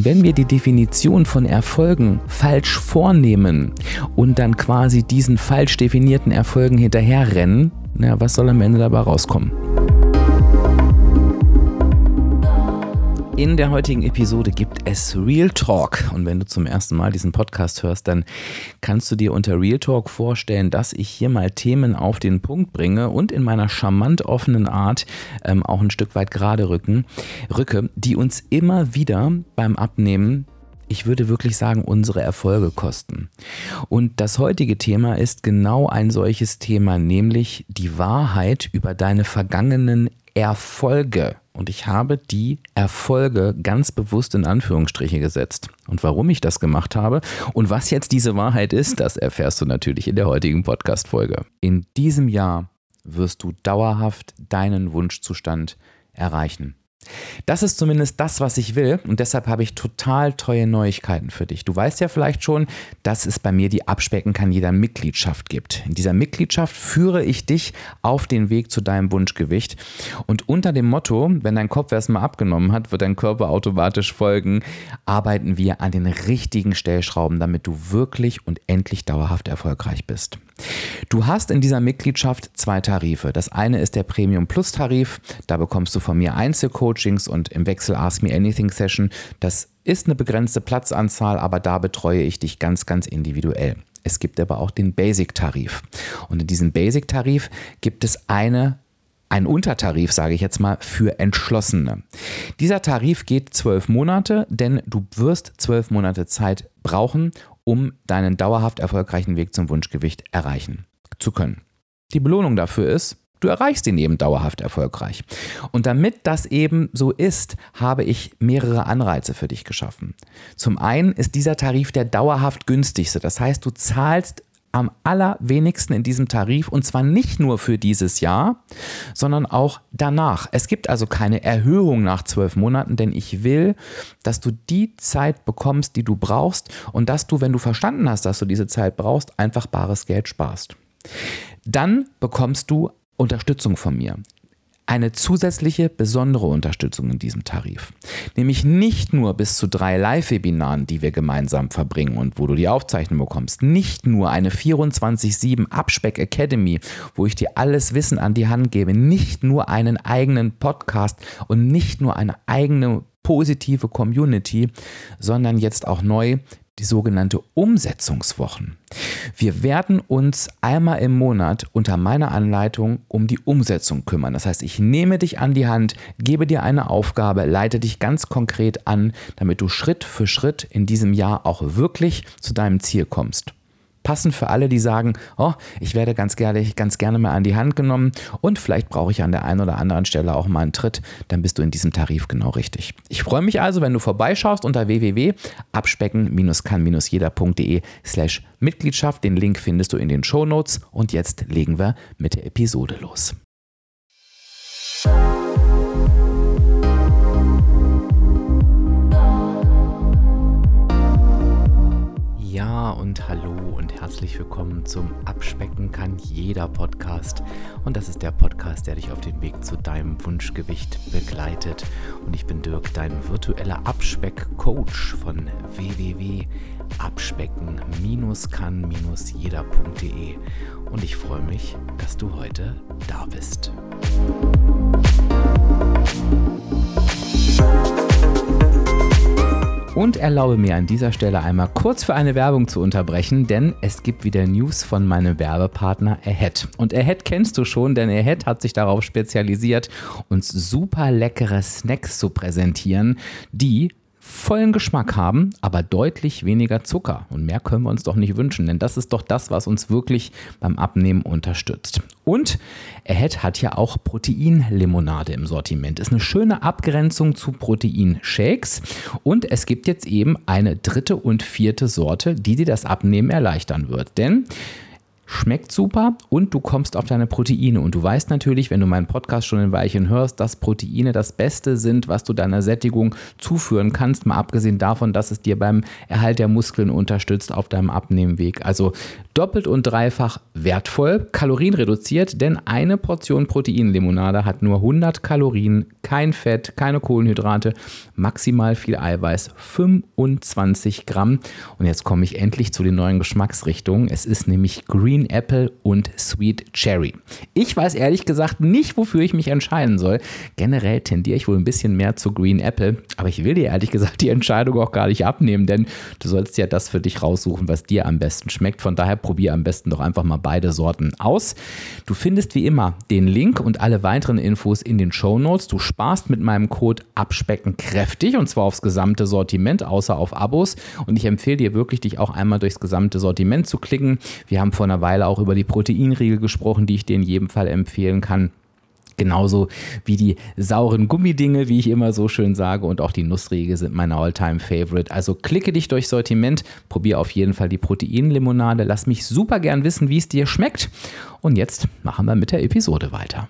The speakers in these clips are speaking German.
wenn wir die Definition von Erfolgen falsch vornehmen und dann quasi diesen falsch definierten Erfolgen hinterherrennen, was soll am Ende dabei rauskommen? In der heutigen Episode gibt es Real Talk. Und wenn du zum ersten Mal diesen Podcast hörst, dann kannst du dir unter Real Talk vorstellen, dass ich hier mal Themen auf den Punkt bringe und in meiner charmant offenen Art auch ein Stück weit gerade rücke, die uns immer wieder beim Abnehmen, ich würde wirklich sagen, unsere Erfolge kosten. Und das heutige Thema ist genau ein solches Thema, nämlich die Wahrheit über deine vergangenen Erfolge. Und ich habe die Erfolge ganz bewusst in Anführungsstriche gesetzt. Und warum ich das gemacht habe und was jetzt diese Wahrheit ist, das erfährst du natürlich in der heutigen Podcast-Folge. In diesem Jahr wirst du dauerhaft deinen Wunschzustand erreichen. Das ist zumindest das, was ich will, und deshalb habe ich total tolle Neuigkeiten für dich. Du weißt ja vielleicht schon, dass es bei mir die Abspecken kann jeder Mitgliedschaft gibt. In dieser Mitgliedschaft führe ich dich auf den Weg zu deinem Wunschgewicht, und unter dem Motto, wenn dein Kopf erstmal abgenommen hat, wird dein Körper automatisch folgen, arbeiten wir an den richtigen Stellschrauben, damit du wirklich und endlich dauerhaft erfolgreich bist. Du hast in dieser Mitgliedschaft 2 Tarife. Das eine ist der Premium Plus Tarif. Da bekommst du von mir Einzelcoachings und im Wechsel Ask Me Anything Session. Das ist eine begrenzte Platzanzahl, aber da betreue ich dich ganz, ganz individuell. Es gibt aber auch den Basic Tarif. Und in diesem Basic Tarif gibt es einen Untertarif, sage ich jetzt mal, für Entschlossene. Dieser Tarif geht 12 Monate, denn du wirst 12 Monate Zeit brauchen, um deinen dauerhaft erfolgreichen Weg zum Wunschgewicht erreichen zu können. Die Belohnung dafür ist, du erreichst ihn eben dauerhaft erfolgreich. Und damit das eben so ist, habe ich mehrere Anreize für dich geschaffen. Zum einen ist dieser Tarif der dauerhaft günstigste. Das heißt, du zahlst am allerwenigsten in diesem Tarif, und zwar nicht nur für dieses Jahr, sondern auch danach. Es gibt also keine Erhöhung nach 12 Monaten, denn ich will, dass du die Zeit bekommst, die du brauchst, und dass du, wenn du verstanden hast, dass du diese Zeit brauchst, einfach bares Geld sparst. Dann bekommst du Unterstützung von mir. Eine zusätzliche, besondere Unterstützung in diesem Tarif. Nämlich nicht nur bis zu 3 Live-Webinaren, die wir gemeinsam verbringen und wo du die Aufzeichnung bekommst. Nicht nur eine 24/7 Abspeck Academy, wo ich dir alles Wissen an die Hand gebe. Nicht nur einen eigenen Podcast und nicht nur eine eigene positive Community, sondern jetzt auch neu die sogenannte Umsetzungswochen. Wir werden uns einmal im Monat unter meiner Anleitung um die Umsetzung kümmern. Das heißt, ich nehme dich an die Hand, gebe dir eine Aufgabe, leite dich ganz konkret an, damit du Schritt für Schritt in diesem Jahr auch wirklich zu deinem Ziel kommst. Passend für alle, die sagen, ich werde ganz gerne mal an die Hand genommen und vielleicht brauche ich an der einen oder anderen Stelle auch mal einen Tritt, dann bist du in diesem Tarif genau richtig. Ich freue mich also, wenn du vorbeischaust unter www.abspecken-kann-jeder.de/Mitgliedschaft. Den Link findest du in den Shownotes, und jetzt legen wir mit der Episode los. Ja, und hallo und herzlich willkommen zum Abspecken kann jeder Podcast. Und das ist der Podcast, der dich auf den Weg zu deinem Wunschgewicht begleitet. Und ich bin Dirk, dein virtueller Abspeck-Coach von www.abspecken-kann-jeder.de. Und ich freue mich, dass du heute da bist. Und erlaube mir an dieser Stelle einmal kurz für eine Werbung zu unterbrechen, denn es gibt wieder News von meinem Werbepartner Ahead. Und Ahead kennst du schon, denn Ahead hat sich darauf spezialisiert, uns super leckere Snacks zu präsentieren, die vollen Geschmack haben, aber deutlich weniger Zucker. Und mehr können wir uns doch nicht wünschen, denn das ist doch das, was uns wirklich beim Abnehmen unterstützt. Und Ahead hat ja auch Proteinlimonade im Sortiment. Ist eine schöne Abgrenzung zu Proteinshakes. Und es gibt jetzt eben eine 3. und 4. Sorte, die dir das Abnehmen erleichtern wird. Denn schmeckt super und du kommst auf deine Proteine. Und du weißt natürlich, wenn du meinen Podcast schon ein Weilchen hörst, dass Proteine das Beste sind, was du deiner Sättigung zuführen kannst, mal abgesehen davon, dass es dir beim Erhalt der Muskeln unterstützt auf deinem Abnehmweg. Also doppelt und dreifach wertvoll, kalorienreduziert, denn eine Portion Proteinlimonade hat nur 100 Kalorien, kein Fett, keine Kohlenhydrate, maximal viel Eiweiß, 25 Gramm. Und jetzt komme ich endlich zu den neuen Geschmacksrichtungen. Es ist nämlich Green Apple und Sweet Cherry. Ich weiß ehrlich gesagt nicht, wofür ich mich entscheiden soll. Generell tendiere ich wohl ein bisschen mehr zu Green Apple, aber ich will dir ehrlich gesagt die Entscheidung auch gar nicht abnehmen, denn du sollst ja das für dich raussuchen, was dir am besten schmeckt. Von daher probier am besten doch einfach mal beide Sorten aus. Du findest wie immer den Link und alle weiteren Infos in den Shownotes. Du sparst mit meinem Code Abspecken kräftig und zwar aufs gesamte Sortiment, außer auf Abos. Und ich empfehle dir wirklich, dich auch einmal durchs gesamte Sortiment zu klicken. Wir haben vor einer Weile auch über die Proteinriegel gesprochen, die ich dir in jedem Fall empfehlen kann. Genauso wie die sauren Gummidinge, wie ich immer so schön sage, und auch die Nussriegel sind mein All-Time-Favorite. Also klicke dich durchs Sortiment, probier auf jeden Fall die Proteinlimonade. Lass mich super gern wissen, wie es dir schmeckt. Und jetzt machen wir mit der Episode weiter.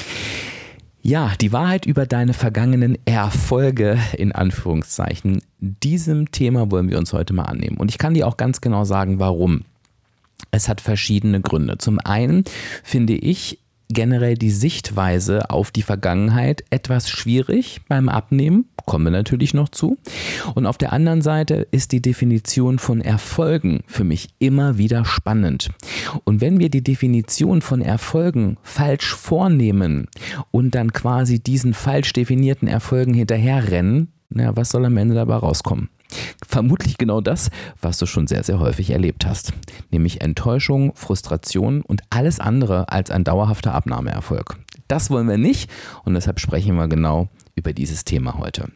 Ja, die Wahrheit über deine vergangenen Erfolge, in Anführungszeichen. Diesem Thema wollen wir uns heute mal annehmen. Und ich kann dir auch ganz genau sagen, warum. Es hat verschiedene Gründe. Zum einen finde ich generell die Sichtweise auf die Vergangenheit etwas schwierig beim Abnehmen, kommen wir natürlich noch zu. Und auf der anderen Seite ist die Definition von Erfolgen für mich immer wieder spannend. Und wenn wir die Definition von Erfolgen falsch vornehmen und dann quasi diesen falsch definierten Erfolgen hinterherrennen, na, was soll am Ende dabei rauskommen? Vermutlich genau das, was du schon sehr, sehr häufig erlebt hast. Nämlich Enttäuschung, Frustration und alles andere als ein dauerhafter Abnahmeerfolg. Das wollen wir nicht und deshalb sprechen wir genau über dieses Thema heute.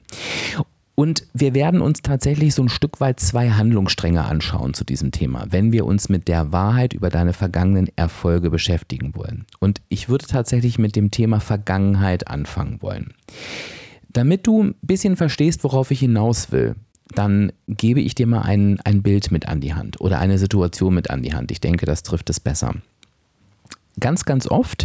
Und wir werden uns tatsächlich so ein Stück weit zwei Handlungsstränge anschauen zu diesem Thema, wenn wir uns mit der Wahrheit über deine vergangenen Erfolge beschäftigen wollen. Und ich würde tatsächlich mit dem Thema Vergangenheit anfangen wollen. Damit du ein bisschen verstehst, worauf ich hinaus will, dann gebe ich dir mal ein Bild mit an die Hand oder eine Situation mit an die Hand. Ich denke, das trifft es besser. Ganz, ganz oft,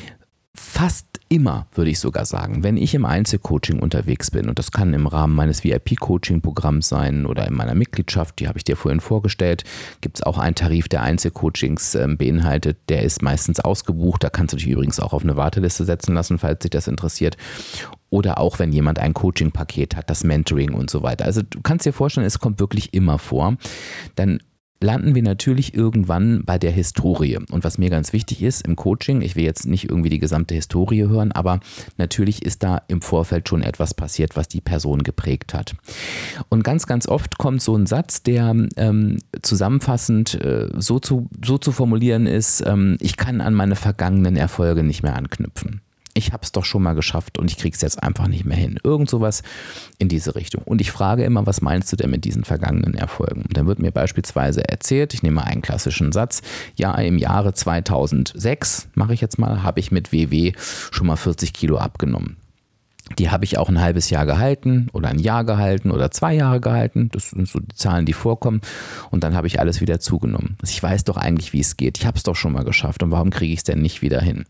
fast immer würde ich sogar sagen, wenn ich im Einzelcoaching unterwegs bin, und das kann im Rahmen meines VIP-Coaching-Programms sein oder in meiner Mitgliedschaft, die habe ich dir vorhin vorgestellt, gibt es auch einen Tarif, der Einzelcoachings beinhaltet, der ist meistens ausgebucht, da kannst du dich übrigens auch auf eine Warteliste setzen lassen, falls dich das interessiert. Oder auch wenn jemand ein Coaching-Paket hat, das Mentoring und so weiter. Also du kannst dir vorstellen, es kommt wirklich immer vor. Dann landen wir natürlich irgendwann bei der Historie. Und was mir ganz wichtig ist im Coaching, ich will jetzt nicht irgendwie die gesamte Historie hören, aber natürlich ist da im Vorfeld schon etwas passiert, was die Person geprägt hat. Und ganz, ganz oft kommt so ein Satz, der zusammenfassend so zu formulieren ist, ich kann an meine vergangenen Erfolge nicht mehr anknüpfen. Ich habe es doch schon mal geschafft und ich kriege es jetzt einfach nicht mehr hin. Irgend sowas in diese Richtung. Und ich frage immer, was meinst du denn mit diesen vergangenen Erfolgen? Und dann wird mir beispielsweise erzählt, ich nehme mal einen klassischen Satz, ja, im Jahre 2006, mache ich jetzt mal, habe ich mit WW schon mal 40 Kilo abgenommen. Die habe ich auch ein halbes Jahr gehalten oder ein Jahr gehalten oder 2 Jahre gehalten. Das sind so die Zahlen, die vorkommen. Und dann habe ich alles wieder zugenommen. Also ich weiß doch eigentlich, wie es geht. Ich habe es doch schon mal geschafft. Und warum kriege ich es denn nicht wieder hin?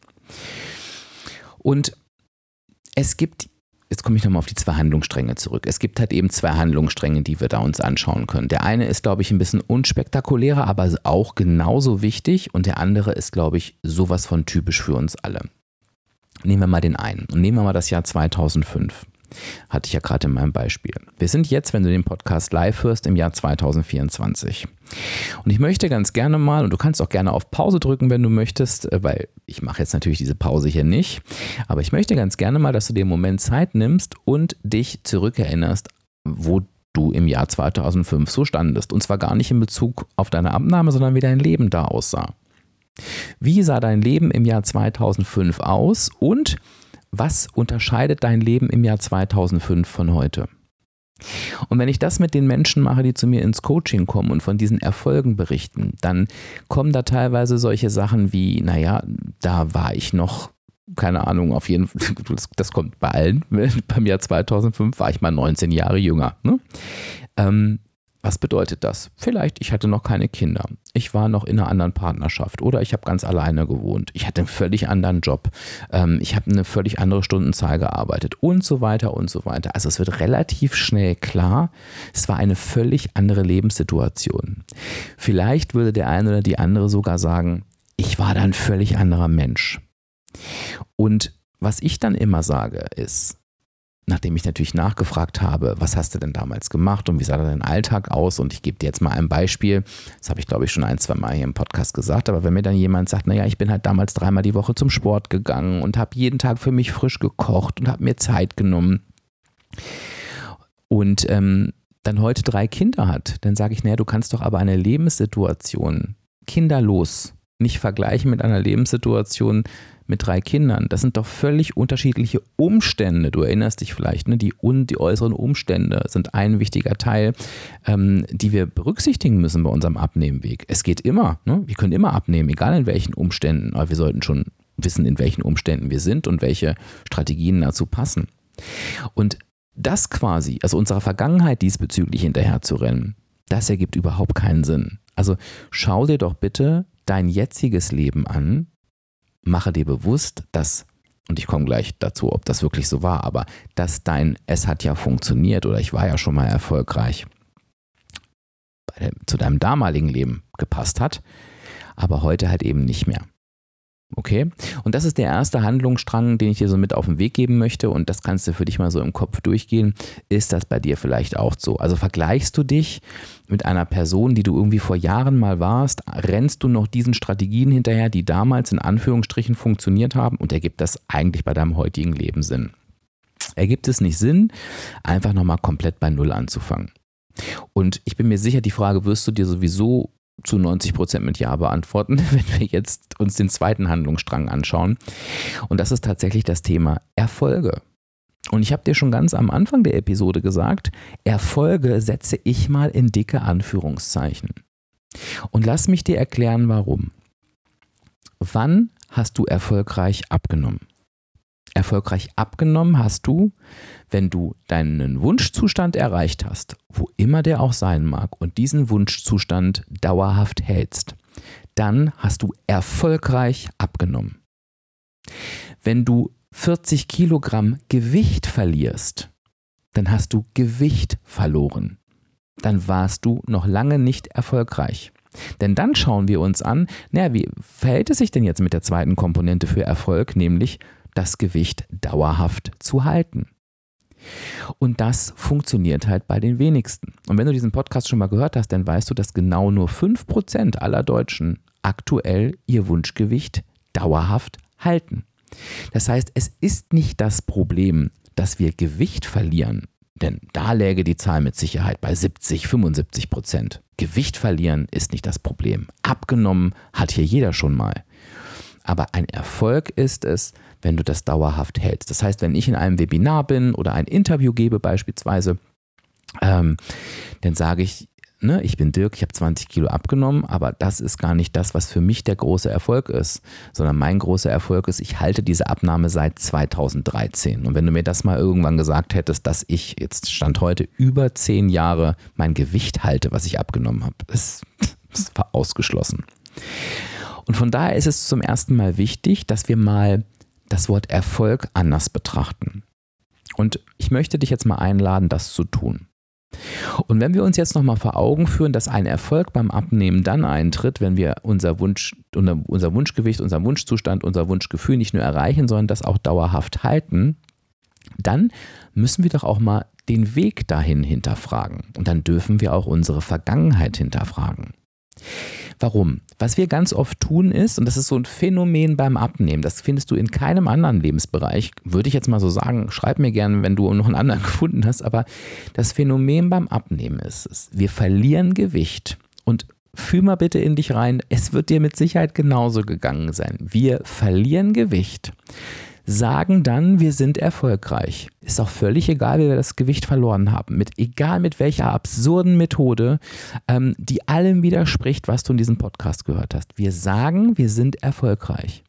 Und es gibt, jetzt komme ich nochmal auf die 2 Handlungsstränge zurück. Es gibt halt eben 2 Handlungsstränge, die wir da uns anschauen können. Der eine ist, glaube ich, ein bisschen unspektakulärer, aber auch genauso wichtig. Und der andere ist, glaube ich, sowas von typisch für uns alle. Nehmen wir mal den einen und nehmen wir mal das Jahr 2005. Hatte ich ja gerade in meinem Beispiel. Wir sind jetzt, wenn du den Podcast live hörst, im Jahr 2024. Und ich möchte ganz gerne mal, und du kannst auch gerne auf Pause drücken, wenn du möchtest, weil ich mache jetzt natürlich diese Pause hier nicht, aber ich möchte ganz gerne mal, dass du dir einen Moment Zeit nimmst und dich zurückerinnerst, wo du im Jahr 2005 so standest. Und zwar gar nicht in Bezug auf deine Abnahme, sondern wie dein Leben da aussah. Wie sah dein Leben im Jahr 2005 aus und was unterscheidet dein Leben im Jahr 2005 von heute? Und wenn ich das mit den Menschen mache, die zu mir ins Coaching kommen und von diesen Erfolgen berichten, dann kommen da teilweise solche Sachen wie, naja, da war ich noch, keine Ahnung, auf jeden Fall, das kommt bei allen, beim Jahr 2005 war ich mal 19 Jahre jünger. Ne? Was bedeutet das? Vielleicht, ich hatte noch keine Kinder. Ich war noch in einer anderen Partnerschaft oder ich habe ganz alleine gewohnt. Ich hatte einen völlig anderen Job. Ich habe eine völlig andere Stundenzahl gearbeitet und so weiter und so weiter. Also es wird relativ schnell klar, es war eine völlig andere Lebenssituation. Vielleicht würde der eine oder die andere sogar sagen, ich war da ein völlig anderer Mensch. Und was ich dann immer sage ist, nachdem ich natürlich nachgefragt habe, was hast du denn damals gemacht und wie sah dein Alltag aus? Und ich gebe dir jetzt mal ein Beispiel, das habe ich glaube ich schon 1-2 Mal hier im Podcast gesagt, aber wenn mir dann jemand sagt, naja, ich bin halt damals 3-mal die Woche zum Sport gegangen und habe jeden Tag für mich frisch gekocht und habe mir Zeit genommen und dann heute 3 Kinder hat, dann sage ich, naja, du kannst doch aber eine Lebenssituation kinderlos nicht vergleichen mit einer Lebenssituation mit 3 Kindern. Das sind doch völlig unterschiedliche Umstände. Du erinnerst dich vielleicht, ne? Die äußeren Umstände sind ein wichtiger Teil, die wir berücksichtigen müssen bei unserem Abnehmweg. Es geht immer, ne? Wir können immer abnehmen, egal in welchen Umständen, aber wir sollten schon wissen, in welchen Umständen wir sind und welche Strategien dazu passen. Und das quasi, also unserer Vergangenheit diesbezüglich hinterher zu rennen, das ergibt überhaupt keinen Sinn. Also schau dir doch bitte dein jetziges Leben an, mache dir bewusst, dass, und ich komme gleich dazu, ob das wirklich so war, aber dass es hat ja funktioniert oder ich war ja schon mal erfolgreich, zu deinem damaligen Leben gepasst hat, aber heute halt eben nicht mehr. Okay? Und das ist der erste Handlungsstrang, den ich dir so mit auf den Weg geben möchte und das kannst du für dich mal so im Kopf durchgehen. Ist das bei dir vielleicht auch so? Also vergleichst du dich mit einer Person, die du irgendwie vor Jahren mal warst, rennst du noch diesen Strategien hinterher, die damals in Anführungsstrichen funktioniert haben und ergibt das eigentlich bei deinem heutigen Leben Sinn? Ergibt es nicht Sinn, einfach nochmal komplett bei Null anzufangen? Und ich bin mir sicher, die Frage wirst du dir sowieso zu 90% mit Ja beantworten, wenn wir jetzt uns den zweiten Handlungsstrang anschauen. Und das ist tatsächlich das Thema Erfolge. Und ich habe dir schon ganz am Anfang der Episode gesagt, Erfolge setze ich mal in dicke Anführungszeichen. Und lass mich dir erklären, warum. Wann hast du erfolgreich abgenommen? Erfolgreich abgenommen hast du, wenn du deinen Wunschzustand erreicht hast, wo immer der auch sein mag, und diesen Wunschzustand dauerhaft hältst. Dann hast du erfolgreich abgenommen. Wenn du 40 Kilogramm Gewicht verlierst, dann hast du Gewicht verloren. Dann warst du noch lange nicht erfolgreich. Denn dann schauen wir uns an, wie verhält es sich denn jetzt mit der zweiten Komponente für Erfolg, nämlich das Gewicht dauerhaft zu halten. Und das funktioniert halt bei den wenigsten. Und wenn du diesen Podcast schon mal gehört hast, dann weißt du, dass genau nur 5% aller Deutschen aktuell ihr Wunschgewicht dauerhaft halten. Das heißt, es ist nicht das Problem, dass wir Gewicht verlieren, denn da läge die Zahl mit Sicherheit bei 70-75%. Gewicht verlieren ist nicht das Problem. Abgenommen hat hier jeder schon mal. Aber ein Erfolg ist es, wenn du das dauerhaft hältst. Das heißt, wenn ich in einem Webinar bin oder ein Interview gebe beispielsweise, dann sage ich, ich bin Dirk, ich habe 20 Kilo abgenommen, aber das ist gar nicht das, was für mich der große Erfolg ist, sondern mein großer Erfolg ist, ich halte diese Abnahme seit 2013. Und wenn du mir das mal irgendwann gesagt hättest, dass ich jetzt Stand heute über 10 Jahre mein Gewicht halte, was ich abgenommen habe, das war ausgeschlossen. Und von daher ist es zum ersten Mal wichtig, dass wir mal das Wort Erfolg anders betrachten. Und ich möchte dich jetzt mal einladen, das zu tun. Und wenn wir uns jetzt nochmal vor Augen führen, dass ein Erfolg beim Abnehmen dann eintritt, wenn wir unser Wunschgewicht, unseren Wunschzustand, unser Wunschgefühl nicht nur erreichen, sondern das auch dauerhaft halten, dann müssen wir doch auch mal den Weg dahin hinterfragen. Und dann dürfen wir auch unsere Vergangenheit hinterfragen. Warum? Was wir ganz oft tun ist, und das ist so ein Phänomen beim Abnehmen, das findest du in keinem anderen Lebensbereich, würde ich jetzt mal so sagen, schreib mir gerne, wenn du noch einen anderen gefunden hast, aber das Phänomen beim Abnehmen ist, wir verlieren Gewicht und fühl mal bitte in dich rein, es wird dir mit Sicherheit genauso gegangen sein. Wir verlieren Gewicht, sagen dann, wir sind erfolgreich. Ist auch völlig egal, wie wir das Gewicht verloren haben. Egal mit welcher absurden Methode, die allem widerspricht, was du in diesem Podcast gehört hast. Wir sagen, wir sind erfolgreich.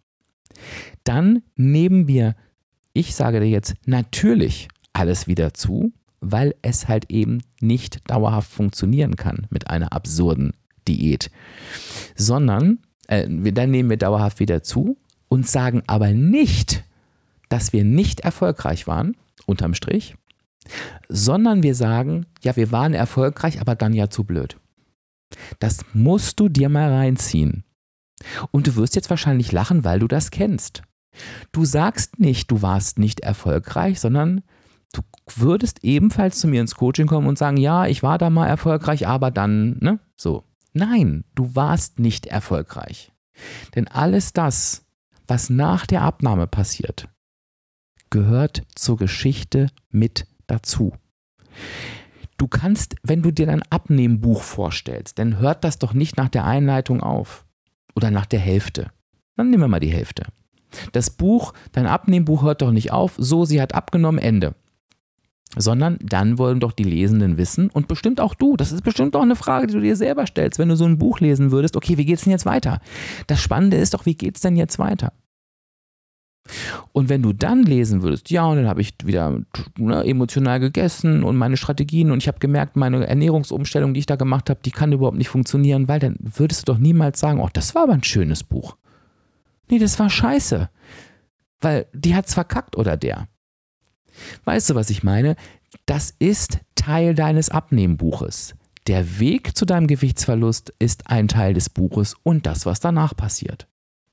Dann nehmen wir, ich sage dir jetzt, natürlich alles wieder zu weil es halt eben nicht dauerhaft funktionieren kann mit einer absurden Diät. Sondern, dann nehmen wir dauerhaft wieder zu und sagen aber nicht, dass wir nicht erfolgreich waren, unterm Strich, sondern wir sagen, ja, wir waren erfolgreich, aber dann ja zu blöd. Das musst du dir mal reinziehen. Und du wirst jetzt wahrscheinlich lachen, weil du das kennst. Du sagst nicht, du warst nicht erfolgreich, sondern du würdest ebenfalls zu mir ins Coaching kommen und sagen, ja, ich war da mal erfolgreich, aber dann, ne, so. Nein, du warst nicht erfolgreich. Denn alles das, was nach der Abnahme passiert, gehört zur Geschichte mit dazu. Du kannst, wenn du dir dein Abnehmbuch vorstellst, dann hört das doch nicht nach der Einleitung auf oder nach der Hälfte. Dann nehmen wir mal die Hälfte. Das Buch, dein Abnehmbuch hört doch nicht auf, so, sie hat abgenommen, Ende. Sondern dann wollen doch die Lesenden wissen und bestimmt auch du, das ist bestimmt auch eine Frage, die du dir selber stellst, wenn du so ein Buch lesen würdest, okay, wie geht's denn jetzt weiter? Das Spannende ist doch, wie geht's denn jetzt weiter? Und wenn du dann lesen würdest, ja, und dann habe ich wieder emotional gegessen und meine Strategien und ich habe gemerkt, meine Ernährungsumstellung, die ich da gemacht habe, die kann überhaupt nicht funktionieren, weil dann würdest du doch niemals sagen, oh, das war aber ein schönes Buch. Nee, das war scheiße, weil die hat's verkackt oder der. Weißt du, was ich meine? Das ist Teil deines Abnehmbuches. Der Weg zu deinem Gewichtsverlust ist ein Teil des Buches und das, was danach passiert.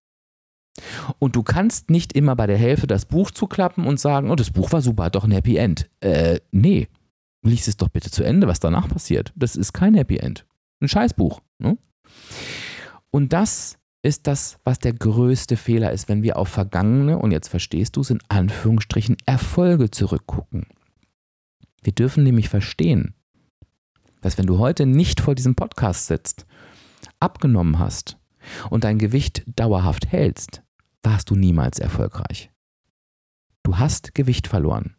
Und du kannst nicht immer bei der Hälfte das Buch zuklappen und sagen, oh, das Buch war super, hat doch ein Happy End. Nee, lies es doch bitte zu Ende, was danach passiert. Das ist kein Happy End. Ein Scheißbuch. Ne? Und das ist das, was der größte Fehler ist, wenn wir auf vergangene, und jetzt verstehst du es, in Anführungsstrichen Erfolge zurückgucken. Wir dürfen nämlich verstehen, dass wenn du heute nicht vor diesem Podcast sitzt, abgenommen hast und dein Gewicht dauerhaft hältst, warst du niemals erfolgreich. Du hast Gewicht verloren.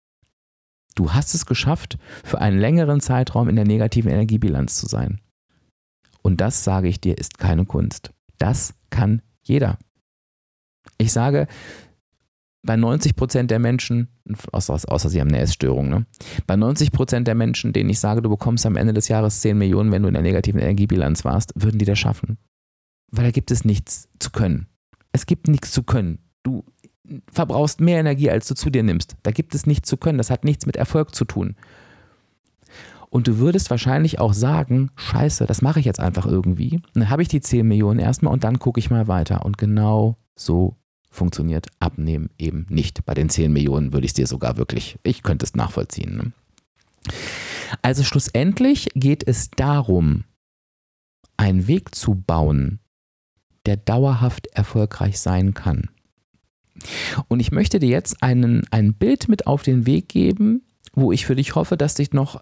Du hast es geschafft, für einen längeren Zeitraum in der negativen Energiebilanz zu sein. Und das, sage ich dir, ist keine Kunst. Das kann jeder. Ich sage, bei 90% der Menschen, außer sie haben eine Essstörung, ne? Bei 90% der Menschen, denen ich sage, du bekommst am Ende des Jahres 10 Millionen, wenn du in der negativen Energiebilanz warst, würden die das schaffen. Weil da gibt es nichts zu können. Es gibt nichts zu können. Du verbrauchst mehr Energie, als du zu dir nimmst. Da gibt es nichts zu können. Das hat nichts mit Erfolg zu tun. Und du würdest wahrscheinlich auch sagen, scheiße, das mache ich jetzt einfach irgendwie. Und dann habe ich die 10 Millionen erstmal und dann gucke ich mal weiter. Und genau so funktioniert Abnehmen eben nicht. Bei den 10 Millionen würde ich es dir sogar wirklich, ich könnte es nachvollziehen. Ne? Also schlussendlich geht es darum, einen Weg zu bauen, der dauerhaft erfolgreich sein kann. Und ich möchte dir jetzt ein Bild mit auf den Weg geben, wo ich für dich hoffe, dass dich noch,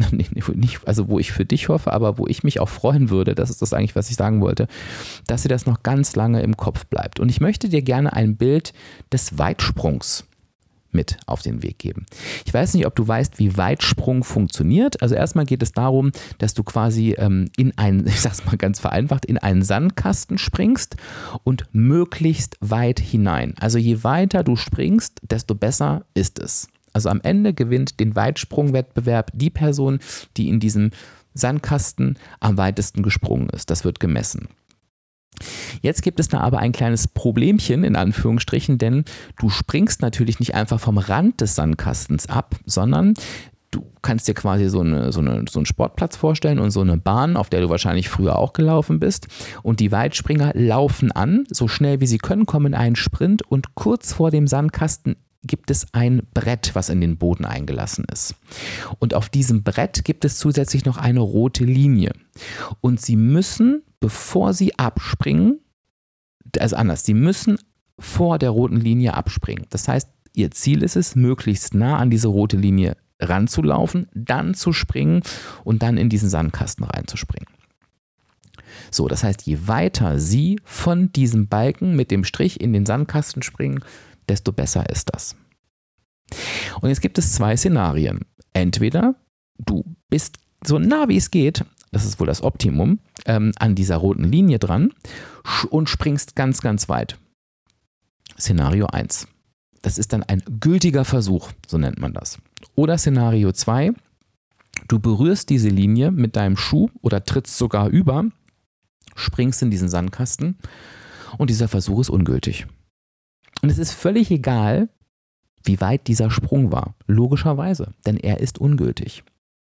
wo ich für dich hoffe, aber wo ich mich auch freuen würde, das ist das eigentlich, was ich sagen wollte, dass dir das noch ganz lange im Kopf bleibt. Und ich möchte dir gerne ein Bild des Weitsprungs mit auf den Weg geben. Ich weiß nicht, ob du weißt, wie Weitsprung funktioniert. Also erstmal geht es darum, dass du quasi ich sag's mal ganz vereinfacht, in einen Sandkasten springst und möglichst weit hinein. Also je weiter du springst, desto besser ist es. Also am Ende gewinnt den Weitsprungwettbewerb die Person, die in diesem Sandkasten am weitesten gesprungen ist. Das wird gemessen. Jetzt gibt es da aber ein kleines Problemchen, in Anführungsstrichen, denn du springst natürlich nicht einfach vom Rand des Sandkastens ab, sondern du kannst dir quasi so einen Sportplatz vorstellen und so eine Bahn, auf der du wahrscheinlich früher auch gelaufen bist. Und die Weitspringer laufen an, so schnell wie sie können, kommen in einen Sprint und kurz vor dem Sandkasten gibt es ein Brett, was in den Boden eingelassen ist. Und auf diesem Brett gibt es zusätzlich noch eine rote Linie. Und sie müssen, bevor sie abspringen, sie müssen vor der roten Linie abspringen. Das heißt, ihr Ziel ist es, möglichst nah an diese rote Linie ranzulaufen, dann zu springen und dann in diesen Sandkasten reinzuspringen. So, das heißt, je weiter sie von diesem Balken mit dem Strich in den Sandkasten springen, desto besser ist das. Und jetzt gibt es 2 Szenarien. Entweder du bist so nah wie es geht, das ist wohl das Optimum, an dieser roten Linie dran und springst ganz, ganz weit. Szenario 1. Das ist dann ein gültiger Versuch, so nennt man das. Oder Szenario 2, du berührst diese Linie mit deinem Schuh oder trittst sogar über, springst in diesen Sandkasten und dieser Versuch ist ungültig. Und es ist völlig egal, wie weit dieser Sprung war, logischerweise, denn er ist ungültig.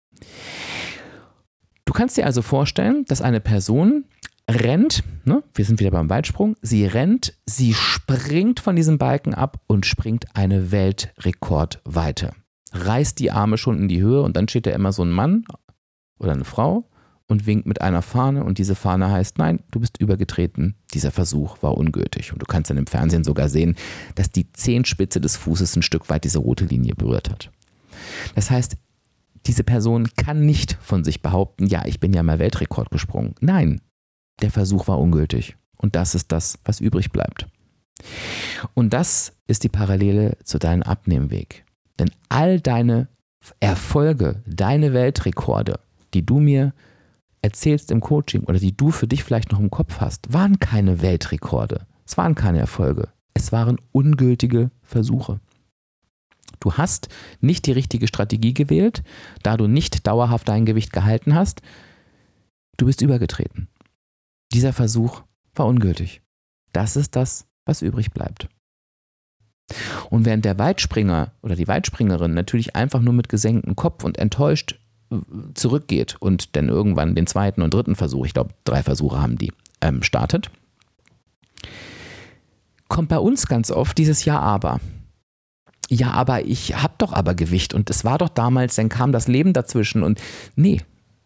Du kannst dir also vorstellen, dass eine Person rennt, ne, wir sind wieder beim Weitsprung, sie rennt, sie springt von diesem Balken ab und springt eine Weltrekordweite. Reißt die Arme schon in die Höhe und dann steht da immer so ein Mann oder eine Frau und winkt mit einer Fahne und diese Fahne heißt, nein, du bist übergetreten, dieser Versuch war ungültig. Und du kannst dann im Fernsehen sogar sehen, dass die Zehenspitze des Fußes ein Stück weit diese rote Linie berührt hat. Das heißt, diese Person kann nicht von sich behaupten, ja, ich bin ja mal Weltrekord gesprungen. Nein, der Versuch war ungültig. Und das ist das, was übrig bleibt. Und das ist die Parallele zu deinem Abnehmweg. Denn all deine Erfolge, deine Weltrekorde, die du mir erzählst im Coaching oder die du für dich vielleicht noch im Kopf hast, waren keine Weltrekorde. Es waren keine Erfolge. Es waren ungültige Versuche. Du hast nicht die richtige Strategie gewählt, da du nicht dauerhaft dein Gewicht gehalten hast. Du bist übergetreten. Dieser Versuch war ungültig. Das ist das, was übrig bleibt. Und während der Weitspringer oder die Weitspringerin natürlich einfach nur mit gesenktem Kopf und enttäuscht zurückgeht und dann irgendwann den zweiten und dritten Versuch, ich glaube 3 Versuche haben die, startet, kommt bei uns ganz oft dieses Ja, aber. Ja, aber ich habe doch aber Gewicht und es war doch damals, dann kam das Leben dazwischen und nee.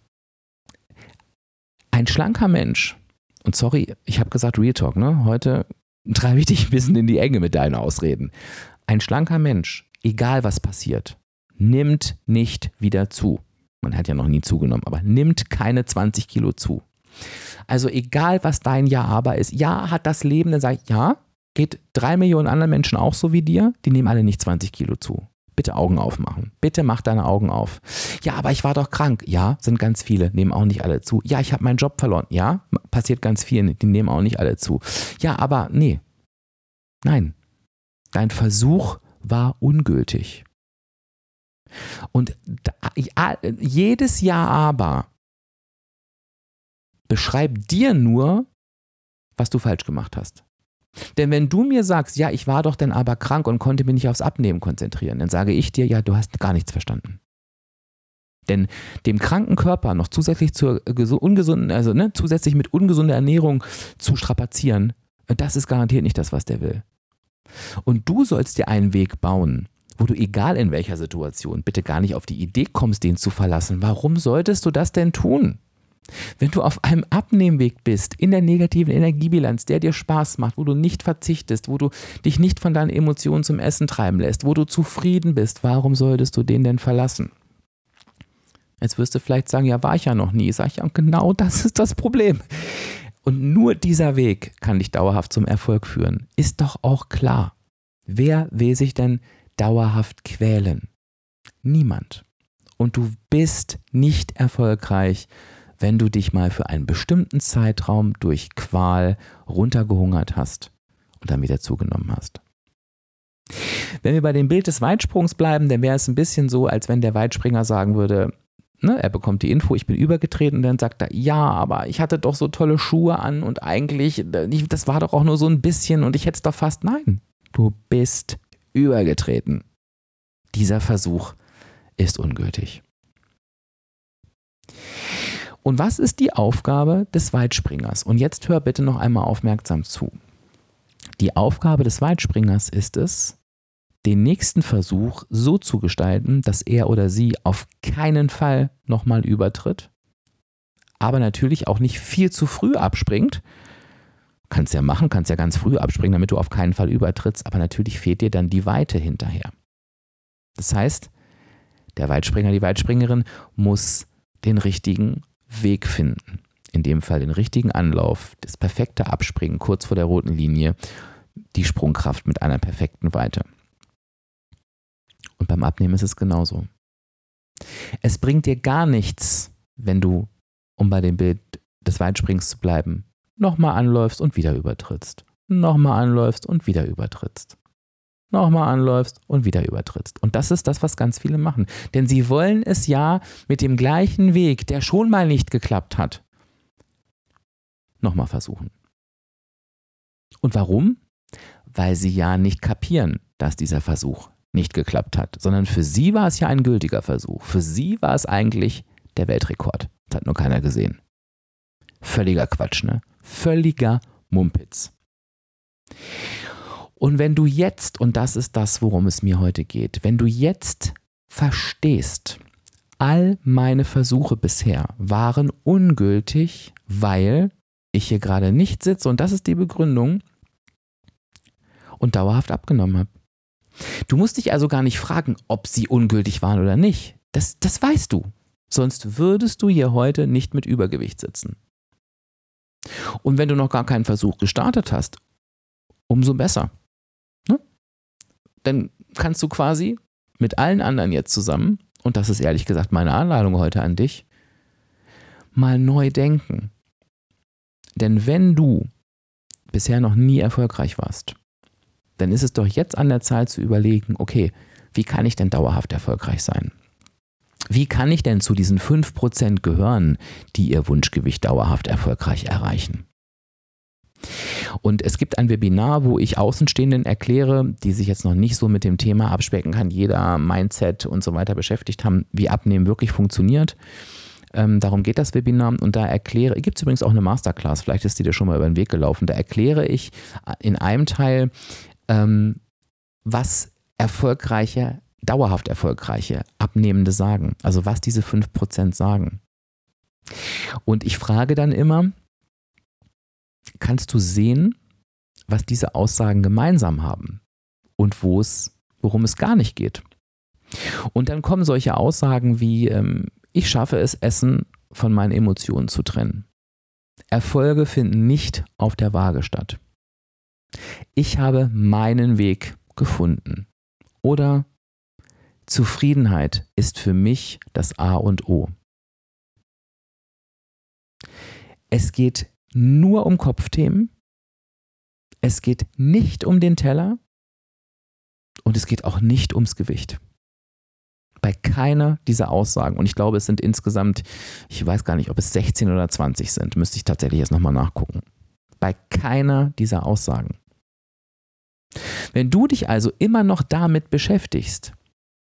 Ein schlanker Mensch, und sorry, ich habe gesagt Real Talk, ne? Heute treibe ich dich ein bisschen in die Enge mit deinen Ausreden. Ein schlanker Mensch, egal was passiert, nimmt nicht wieder zu. Man hat ja noch nie zugenommen, aber nimmt keine 20 Kilo zu. Also egal, was dein Ja, aber ist. Ja, hat das Leben, dann sage ich, ja, geht 3 Millionen anderen Menschen auch so wie dir, die nehmen alle nicht 20 Kilo zu. Bitte Augen aufmachen. Bitte mach deine Augen auf. Ja, aber ich war doch krank. Ja, sind ganz viele, nehmen auch nicht alle zu. Ja, ich habe meinen Job verloren. Ja, passiert ganz vielen, die nehmen auch nicht alle zu. Ja, aber nee. Nein. Dein Versuch war ungültig. Und jedes Ja, aber beschreibt dir nur, was du falsch gemacht hast. Denn wenn du mir sagst, ja, ich war doch dann aber krank und konnte mich nicht aufs Abnehmen konzentrieren, dann sage ich dir, ja, du hast gar nichts verstanden. Denn dem kranken Körper noch zusätzlich zur ungesunden, also zusätzlich mit ungesunder Ernährung zu strapazieren, das ist garantiert nicht das, was der will. Und du sollst dir einen Weg bauen, wo du egal in welcher Situation bitte gar nicht auf die Idee kommst, den zu verlassen. Warum solltest du das denn tun? Wenn du auf einem Abnehmweg bist, in der negativen Energiebilanz, der dir Spaß macht, wo du nicht verzichtest, wo du dich nicht von deinen Emotionen zum Essen treiben lässt, wo du zufrieden bist, warum solltest du den denn verlassen? Jetzt wirst du vielleicht sagen, ja, war ich ja noch nie. Sag ich, ja, genau das ist das Problem. Und nur dieser Weg kann dich dauerhaft zum Erfolg führen. Ist doch auch klar. Wer will sich denn dauerhaft quälen? Niemand. Und du bist nicht erfolgreich, wenn du dich mal für einen bestimmten Zeitraum durch Qual runtergehungert hast und dann wieder zugenommen hast. Wenn wir bei dem Bild des Weitsprungs bleiben, dann wäre es ein bisschen so, als wenn der Weitspringer sagen würde, er bekommt die Info, ich bin übergetreten, und dann sagt er, ja, aber ich hatte doch so tolle Schuhe an und eigentlich, das war doch auch nur so ein bisschen und ich hätte es doch fast, nein, du bist übergetreten. Dieser Versuch ist ungültig. Und was ist die Aufgabe des Weitspringers? Und jetzt hör bitte noch einmal aufmerksam zu. Die Aufgabe des Weitspringers ist es, den nächsten Versuch so zu gestalten, dass er oder sie auf keinen Fall nochmal übertritt, aber natürlich auch nicht viel zu früh abspringt. Kannst ja machen, kannst ja ganz früh abspringen, damit du auf keinen Fall übertrittst, aber natürlich fehlt dir dann die Weite hinterher. Das heißt, der Weitspringer, die Weitspringerin muss den richtigen Weg finden. In dem Fall den richtigen Anlauf, das perfekte Abspringen kurz vor der roten Linie, die Sprungkraft mit einer perfekten Weite. Und beim Abnehmen ist es genauso. Es bringt dir gar nichts, wenn du, um bei dem Bild des Weitsprings zu bleiben, nochmal anläufst und wieder übertrittst. Nochmal anläufst und wieder übertrittst. nochmal anläufst und wieder übertrittst. Und das ist das, was ganz viele machen. Denn sie wollen es ja mit dem gleichen Weg, der schon mal nicht geklappt hat, nochmal versuchen. Und warum? Weil sie ja nicht kapieren, dass dieser Versuch nicht geklappt hat, sondern für sie war es ja ein gültiger Versuch. Für sie war es eigentlich der Weltrekord. Das hat nur keiner gesehen. Völliger Quatsch, ne? Völliger Mumpitz. Und wenn du jetzt, und das ist das, worum es mir heute geht, wenn du jetzt verstehst, all meine Versuche bisher waren ungültig, weil ich hier gerade nicht sitze, und das ist die Begründung, und dauerhaft abgenommen habe. Du musst dich also gar nicht fragen, ob sie ungültig waren oder nicht. Das weißt du. Sonst würdest du hier heute nicht mit Übergewicht sitzen. Und wenn du noch gar keinen Versuch gestartet hast, umso besser. Ne? Dann kannst du quasi mit allen anderen jetzt zusammen, und das ist ehrlich gesagt meine Einladung heute an dich, mal neu denken. Denn wenn du bisher noch nie erfolgreich warst, dann ist es doch jetzt an der Zeit zu überlegen, okay, wie kann ich denn dauerhaft erfolgreich sein? Wie kann ich denn zu diesen 5% gehören, die ihr Wunschgewicht dauerhaft erfolgreich erreichen? Und es gibt ein Webinar, wo ich Außenstehenden erkläre, die sich jetzt noch nicht so mit dem Thema Abspecken kann jeder, Mindset und so weiter beschäftigt haben, wie Abnehmen wirklich funktioniert. Darum geht das Webinar, und da gibt es übrigens auch eine Masterclass, vielleicht ist die dir schon mal über den Weg gelaufen, da erkläre ich in einem Teil, was dauerhaft erfolgreiche Abnehmende sagen, also was diese 5% sagen. Und ich frage dann immer, kannst du sehen, was diese Aussagen gemeinsam haben und worum es gar nicht geht? Und dann kommen solche Aussagen wie, ich schaffe es, Essen von meinen Emotionen zu trennen. Erfolge finden nicht auf der Waage statt. Ich habe meinen Weg gefunden. Oder Zufriedenheit ist für mich das A und O. Es geht nur um Kopfthemen. Es geht nicht um den Teller. Und es geht auch nicht ums Gewicht. Bei keiner dieser Aussagen, und ich glaube, es sind insgesamt, ich weiß gar nicht, ob es 16 oder 20 sind, müsste ich tatsächlich jetzt nochmal nachgucken. Bei keiner dieser Aussagen. Wenn du dich also immer noch damit beschäftigst,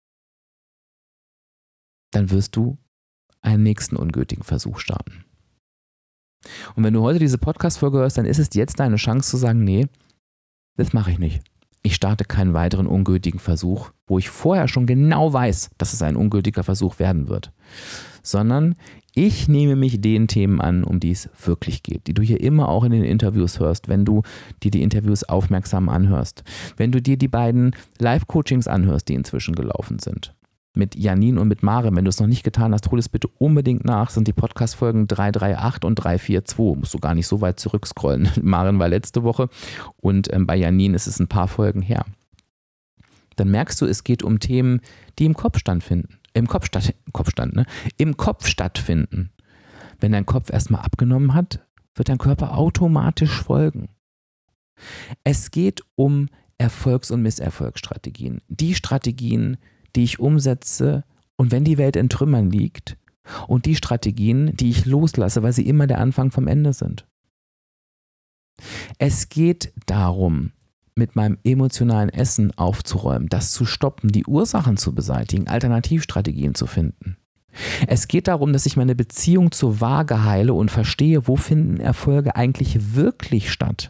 dann wirst du einen nächsten ungültigen Versuch starten. Und wenn du heute diese Podcast-Folge hörst, dann ist es jetzt deine Chance zu sagen, nee, das mache ich nicht. Ich starte keinen weiteren ungültigen Versuch, wo ich vorher schon genau weiß, dass es ein ungültiger Versuch werden wird. Sondern ich nehme mich den Themen an, um die es wirklich geht, die du hier immer auch in den Interviews hörst, wenn du dir die Interviews aufmerksam anhörst, wenn du dir die beiden Live-Coachings anhörst, die inzwischen gelaufen sind. Mit Janine und mit Maren, wenn du es noch nicht getan hast, hol es bitte unbedingt nach, sind die Podcast-Folgen 338 und 342, musst du gar nicht so weit zurückscrollen. Maren war letzte Woche und bei Janine ist es ein paar Folgen her. Dann merkst du, es geht um Themen, die im Kopf stattfinden. Im Kopf stattfinden. Wenn dein Kopf erstmal abgenommen hat, wird dein Körper automatisch folgen. Es geht um Erfolgs- und Misserfolgsstrategien. Die Strategien, die ich umsetze, und wenn die Welt in Trümmern liegt, und die Strategien, die ich loslasse, weil sie immer der Anfang vom Ende sind. Es geht darum, mit meinem emotionalen Essen aufzuräumen, das zu stoppen, die Ursachen zu beseitigen, Alternativstrategien zu finden. Es geht darum, dass ich meine Beziehung zur Waage heile und verstehe, wo finden Erfolge eigentlich wirklich statt.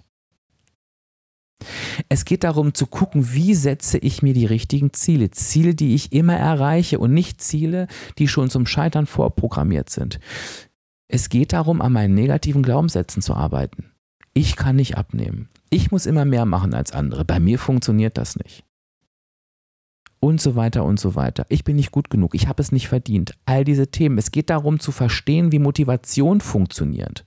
Es geht darum zu gucken, wie setze ich mir die richtigen Ziele. Ziele, die ich immer erreiche und nicht Ziele, die schon zum Scheitern vorprogrammiert sind. Es geht darum, an meinen negativen Glaubenssätzen zu arbeiten. Ich kann nicht abnehmen. Ich muss immer mehr machen als andere. Bei mir funktioniert das nicht. Und so weiter und so weiter. Ich bin nicht gut genug. Ich habe es nicht verdient. All diese Themen. Es geht darum zu verstehen, wie Motivation funktioniert.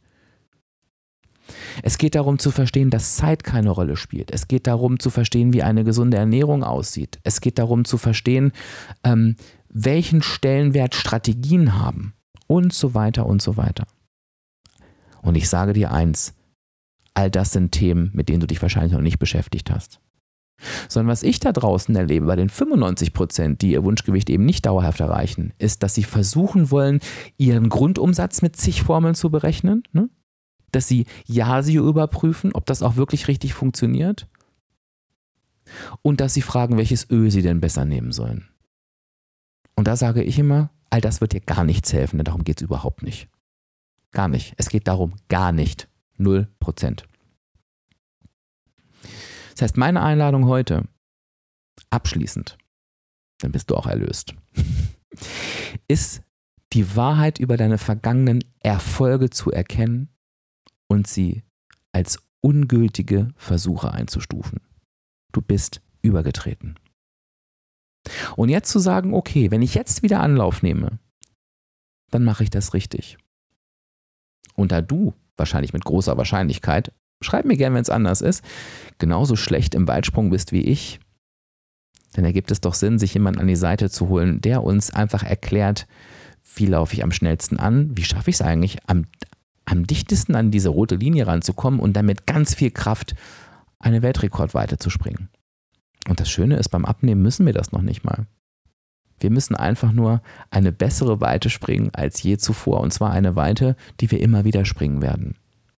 Es geht darum zu verstehen, dass Zeit keine Rolle spielt. Es geht darum zu verstehen, wie eine gesunde Ernährung aussieht. Es geht darum zu verstehen, welchen Stellenwert Strategien haben und so weiter und so weiter. Und ich sage dir eins, all das sind Themen, mit denen du dich wahrscheinlich noch nicht beschäftigt hast. Sondern was ich da draußen erlebe, bei den 95%, die ihr Wunschgewicht eben nicht dauerhaft erreichen, ist, dass sie versuchen wollen, ihren Grundumsatz mit zig Formeln zu berechnen, ne? Dass sie Yasio überprüfen, ob das auch wirklich richtig funktioniert und dass sie fragen, welches Öl sie denn besser nehmen sollen. Und da sage ich immer, all das wird dir gar nichts helfen, denn darum geht es überhaupt nicht. Gar nicht. Es geht darum, gar nicht. 0%. Das heißt, meine Einladung heute, abschließend, dann bist du auch erlöst, ist die Wahrheit über deine vergangenen Erfolge zu erkennen und sie als ungültige Versuche einzustufen. Du bist übergetreten. Und jetzt zu sagen, okay, wenn ich jetzt wieder Anlauf nehme, dann mache ich das richtig. Und da du wahrscheinlich mit großer Wahrscheinlichkeit, schreib mir gerne, wenn es anders ist, genauso schlecht im Weitsprung bist wie ich, dann ergibt es doch Sinn, sich jemanden an die Seite zu holen, der uns einfach erklärt, wie laufe ich am schnellsten an, wie schaffe ich es eigentlich, am dichtesten an diese rote Linie ranzukommen und dann mit ganz viel Kraft eine Weltrekordweite zu springen. Und das Schöne ist, beim Abnehmen müssen wir das noch nicht mal. Wir müssen einfach nur eine bessere Weite springen als je zuvor. Und zwar eine Weite, die wir immer wieder springen werden.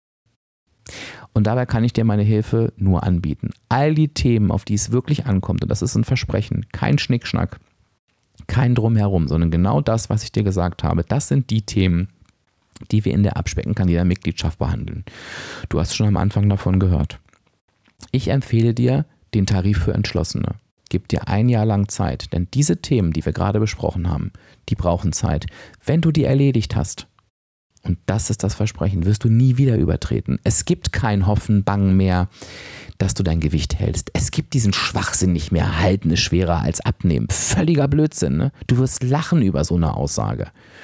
Und dabei kann ich dir meine Hilfe nur anbieten. All die Themen, auf die es wirklich ankommt, und das ist ein Versprechen, kein Schnickschnack, kein Drumherum, sondern genau das, was ich dir gesagt habe, das sind die Themen, die wir in der Abspecken-kann-jeder-Mitgliedschaft behandeln. Du hast schon am Anfang davon gehört. Ich empfehle dir den Tarif für Entschlossene. Gib dir 1 Jahr lang Zeit, denn diese Themen, die wir gerade besprochen haben, die brauchen Zeit. Wenn du die erledigt hast, und das ist das Versprechen, wirst du nie wieder übertreten. Es gibt kein Hoffen, Bangen mehr, dass du dein Gewicht hältst. Es gibt diesen Schwachsinn nicht mehr, halten ist schwerer als abnehmen. Völliger Blödsinn, ne? Du wirst lachen über so eine Aussage.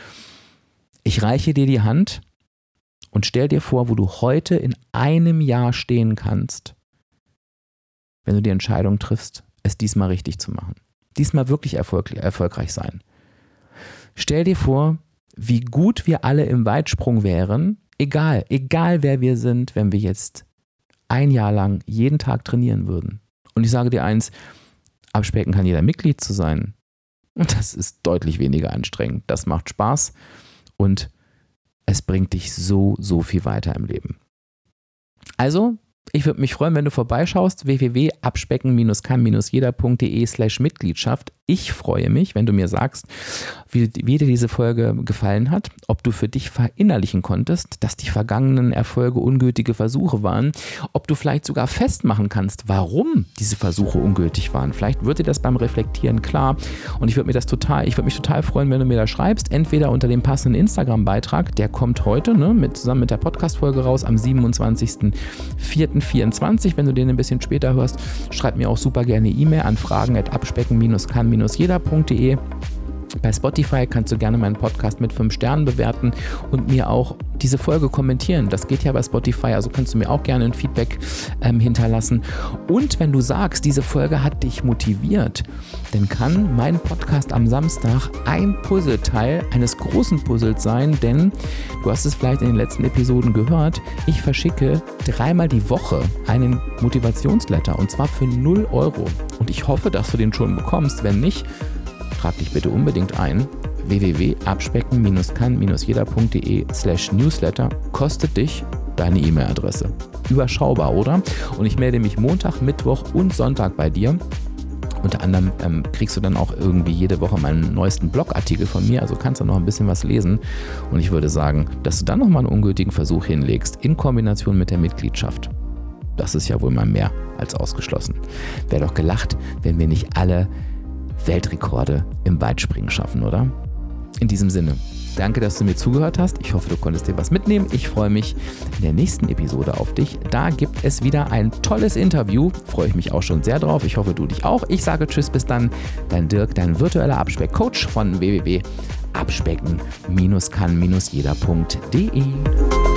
Ich reiche dir die Hand und stell dir vor, wo du heute in 1 Jahr stehen kannst, wenn du die Entscheidung triffst, es diesmal richtig zu machen. Diesmal wirklich erfolgreich sein. Stell dir vor, wie gut wir alle im Weitsprung wären, egal wer wir sind, wenn wir jetzt 1 Jahr lang jeden Tag trainieren würden. Und ich sage dir eins, Abspecken kann jeder Mitglied zu sein. Und das ist deutlich weniger anstrengend. Das macht Spaß und es bringt dich so viel weiter im Leben. Also, ich würde mich freuen, wenn du vorbeischaust, www.abspecken-kann-jeder.de/Mitgliedschaft. Ich freue mich, wenn du mir sagst, wie dir diese Folge gefallen hat, ob du für dich verinnerlichen konntest, dass die vergangenen Erfolge ungültige Versuche waren, ob du vielleicht sogar festmachen kannst, warum diese Versuche ungültig waren. Vielleicht wird dir das beim Reflektieren klar und ich würde mich total freuen, wenn du mir da schreibst, entweder unter dem passenden Instagram-Beitrag, der kommt heute, zusammen mit der Podcast-Folge raus am 27.04.24. Wenn du den ein bisschen später hörst, schreib mir auch super gerne E-Mail an fragen@abspecken-kann-jeder.de. Bei Spotify kannst du gerne meinen Podcast mit 5 Sternen bewerten und mir auch diese Folge kommentieren. Das geht ja bei Spotify, also kannst du mir auch gerne ein Feedback hinterlassen. Und wenn du sagst, diese Folge hat dich motiviert, dann kann mein Podcast am Samstag ein Puzzleteil eines großen Puzzles sein, denn du hast es vielleicht in den letzten Episoden gehört, ich verschicke 3-mal die Woche einen Motivationsletter und zwar für 0 Euro. Und ich hoffe, dass du den schon bekommst. Wenn nicht, trag dich bitte unbedingt ein. www.abspecken-kann-jeder.de/Newsletter kostet dich deine E-Mail-Adresse. Überschaubar, oder? Und ich melde mich Montag, Mittwoch und Sonntag bei dir. Unter anderem kriegst du dann auch irgendwie jede Woche meinen neuesten Blogartikel von mir, also kannst du noch ein bisschen was lesen. Und ich würde sagen, dass du dann nochmal einen ungültigen Versuch hinlegst, in Kombination mit der Mitgliedschaft. Das ist ja wohl mal mehr als ausgeschlossen. Wäre doch gelacht, wenn wir nicht alle Weltrekorde im Weitspringen schaffen, oder? In diesem Sinne, danke, dass du mir zugehört hast. Ich hoffe, du konntest dir was mitnehmen. Ich freue mich in der nächsten Episode auf dich. Da gibt es wieder ein tolles Interview. Freue ich mich auch schon sehr drauf. Ich hoffe, du dich auch. Ich sage Tschüss, bis dann. Dein Dirk, dein virtueller Abspeck-Coach von www.abspecken-kann-jeder.de.